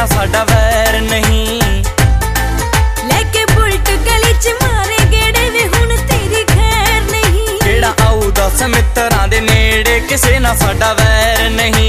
ना साडा वैर नहीं। लेके बुलट गली च मारे गेड़े वे हुण तेरी खैर नहीं। केड़ा आऊ दस मित्रां दे नेड़े किसे ना साडा वैर नहीं।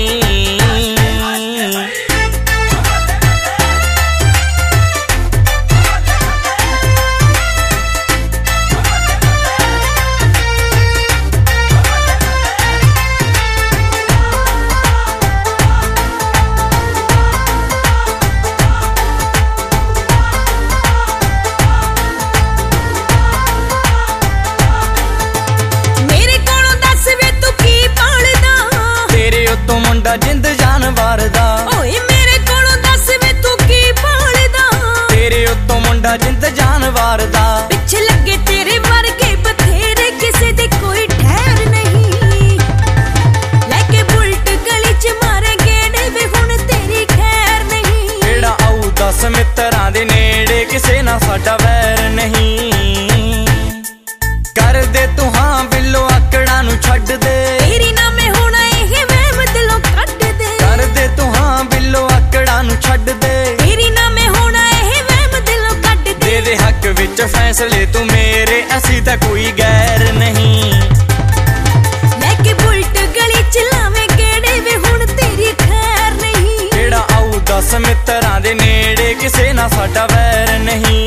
जिंद जानवर दा ओए मेरे कोलों दस वे तू की भालदा। तेरे उत्तों मुंडा जिंद जानवर दा। पिछे लगे तेरे वर्गे बथेरे किसे दी कोई ठहर नहीं। लेके बुलट गली च मारे गेड़े वे हुण तेरी खैर नहीं। केड़ा आऊ दस मित्रां दे नेड़े किसे ना साडा वैर नहीं। कर दे तू हां बिल्लो आकड़ां नूं छड्ड दे। तेरी ना मैं होना एह वहम दिलों कट दे। कर दे तू हां बिल्लो आकड़ां नूं छड्ड दे। तेरी ना मैं होना एह वहम दिलों कट दे। दे हक विच फैसले तू मेरे असी तां कोई गैर नहीं। लेके बुलट गली च लावे गेड़े वे हुण तेरी खैर नहीं। केड़ा आऊ दस मित्रां दे नेड़े किसे ना साडा वैर नहीं।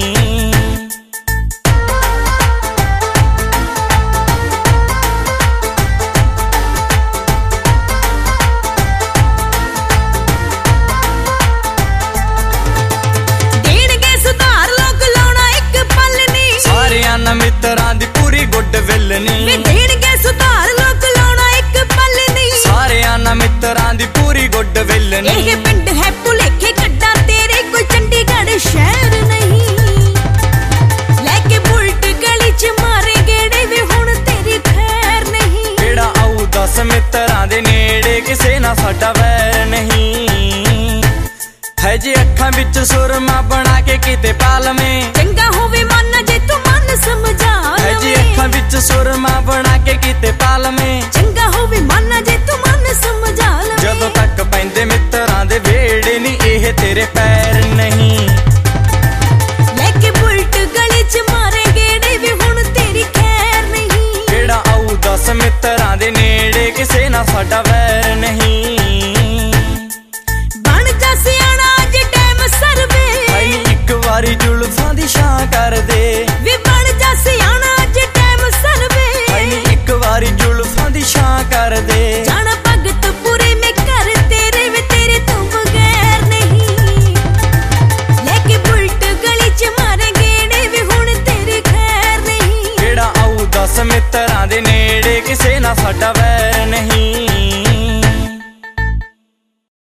मित्रां दी पूरी गुड विल नहीं। वे देणगे सुधार लोक लाउणा एक पल नहीं। सारेयां ना मित्रां दी पूरी गुड विल नहीं। एह पिंड है भुलेखे कड्डा तेरे कोई चंडीगढ़ शहर नहीं। लेके बुलट गली च मारे गेड़े वे हुण तेरी खैर नहीं। केड़ा आऊ दस मित्रां दे नेड़े किसे ना साडा वैर नहीं। है जी अखां विच सुरमा बना के किते पालवें। चंगा होवे मन जे तू मन समझा है जी अखां विच सुरमा बना के किते पालवें। चंगा होवे मन जे तू मन समझा लवे। जदों तक पैंदे मित्रां दे वेड़े नी एह तेरे पैर नहीं। लेके बुलट गली च मारे गेड़े वे हुण तेरी खैर नहीं। केड़ा आऊ दस मित्रां दे नेड़े किसे ना साडा वैर नहीं। बन जा सियाणा जे टाइम सरवे। एक वारी जुल्फां दी छां कर दे। वे बन जा सियाणा जे टाइम सरवे। एक वारी जुल्फां दी छां कर दे। जाना भगत पूरे में कर तेरे वे तेरे तो बगैर नहीं। लेके बुलट गली च मारे गेड़े वे हुण तेरी खैर नहीं। केड़ा आऊ दस मित्रां दे नेड़े किसे ना साडा वैर नहीं।